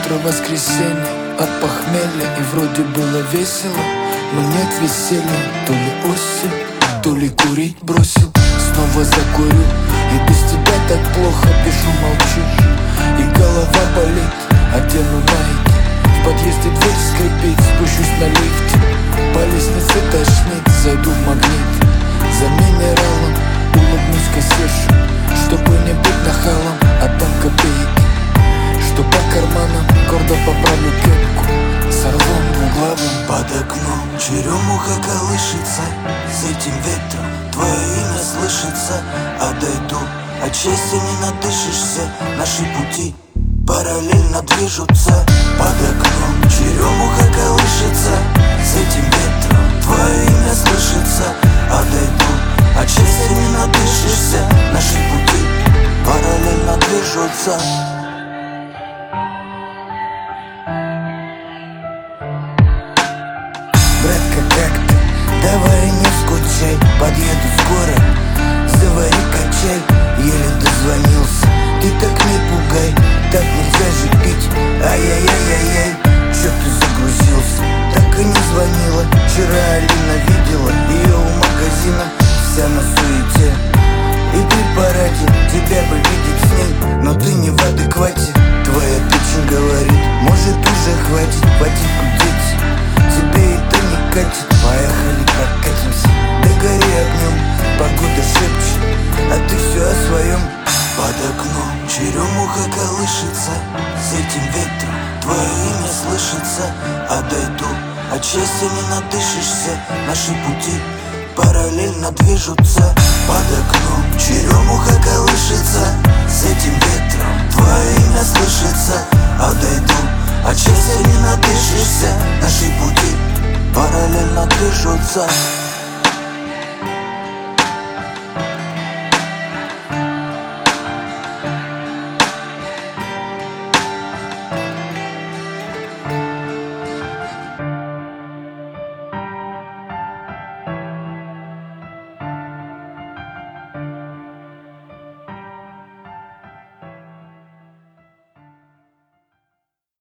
Утро воскресенья от похмелья, и вроде было весело, но нет веселья. То ли осень, то ли курить бросил. Снова закурю, и без тебя так плохо. Пишу, молчишь, и голова болит. Одену найки, в подъезде дверь скрипит. Спущусь на лифте, по лестнице тошнит. Зайду в Магнит за минералом, улыбнусь кассирше, чтобы не быть нахалом. Отдам копейки, что по карманам, гордо поправлю кепку с орлом двуглавым. Под окном черемуха колышется, с этим ветром твое имя слышится. А дойду, от счастья не надышишься, наши пути параллельно движутся. Под окном черемуха колышется, с этим ветром твое имя слышится. А дойду, от счастья не надышишься, наши пути параллельно движутся. Братка, как ты? Давай не скучай, подъеду скоро, завари качай. Еле дозвонился, ты так не пугай, так нельзя же пить. Ай-яй-яй-яй-яй, чё ты загрузился? Так и не звонила, вчера Алина видела ее у магазина, вся на суете. И при параде тебя бы видеть с ней, но ты не в адеквате. Твоя печень говорит, может уже хватит гудеть. Тебе это не катит, поехали прокатимся. Да гори огнем, погода шепчет, а ты все о своем. Под окном черемуха колышется, с этим ветром твое имя слышится. А дойду, от счастья не надышишься, наши пути параллельно движутся. Под окном черемуха колышется, с этим ветром твое имя слышится. А дойду, от счастья не надышишься, наши пути параллельно движутся.